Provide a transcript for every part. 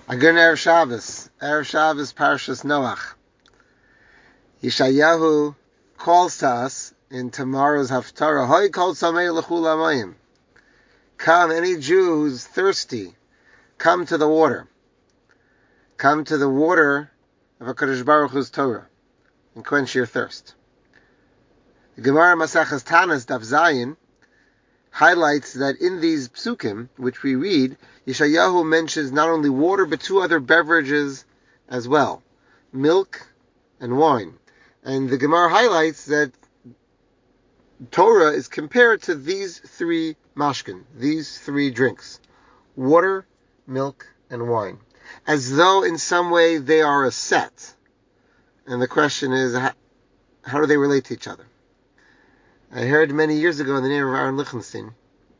A good Erev Shabbos. Erev Shabbos, Parshas Noach. Yeshayahu calls to us in tomorrow's Haftarah, Hoi kol tzamei l'chul hamayim. Come, any Jew who's thirsty, come to the water. Come to the water of HaKadosh Baruch Hu's Torah and quench your thirst. The Gemara Maseches Tanis Daf Zayin highlights that in these psukim, which we read, Yeshayahu mentions not only water, but two other beverages as well, milk and wine. And the Gemara highlights that Torah is compared to these three mashkin, these three drinks, water, milk, and wine, as though in some way they are a set. And the question is, how do they relate to each other? I heard many years ago in the name of Aaron Lichtenstein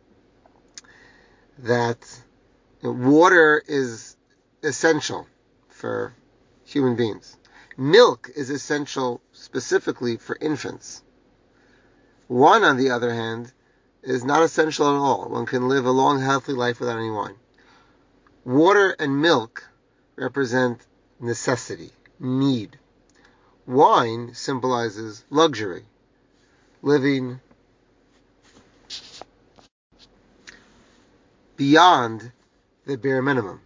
that water is essential for human beings. Milk is essential specifically for infants. Wine, on the other hand, is not essential at all. One can live a long, healthy life without any wine. Water and milk represent necessity, need. Wine symbolizes luxury, living beyond the bare minimum.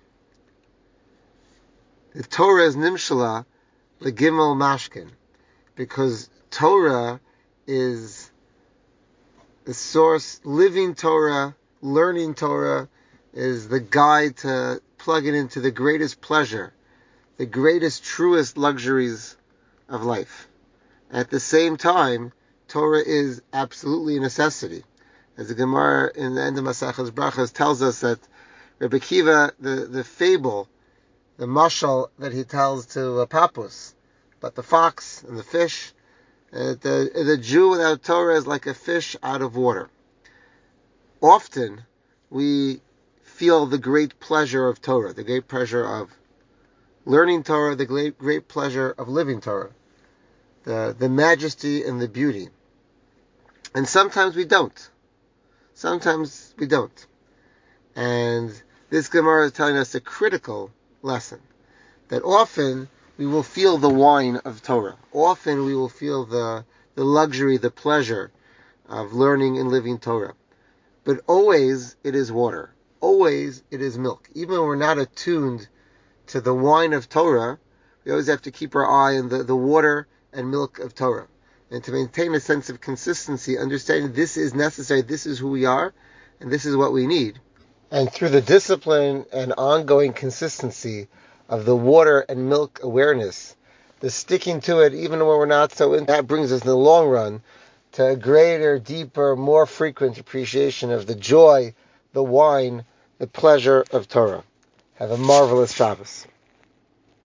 The Torah is nimshala legimel mashkin, because Torah is the source. Living Torah, learning Torah, is the guide to plug it into the greatest pleasure, the greatest, truest luxuries of life. At the same time, Torah is absolutely a necessity. As the Gemara in the end of Maseches Brachos tells us that Rebbe Kiva, the fable, the mashal that he tells to Pappus, but the fox and the fish, the Jew without Torah is like a fish out of water. Often we feel the great pleasure of Torah, the great pleasure of learning Torah, the great pleasure of living Torah, the majesty and the beauty. And sometimes we don't. Sometimes we don't. And this Gemara is telling us a critical lesson, that often we will feel the wine of Torah. Often we will feel the luxury, the pleasure of learning and living Torah. But always it is water. Always it is milk. Even when we're not attuned to the wine of Torah, we always have to keep our eye on the water and milk of Torah. And to maintain a sense of consistency, understanding this is necessary, this is who we are, and this is what we need. And through the discipline and ongoing consistency of the water and milk awareness, the sticking to it even when we're not so in, that brings us in the long run to a greater, deeper, more frequent appreciation of the joy, the wine, the pleasure of Torah. Have a marvelous Shabbos.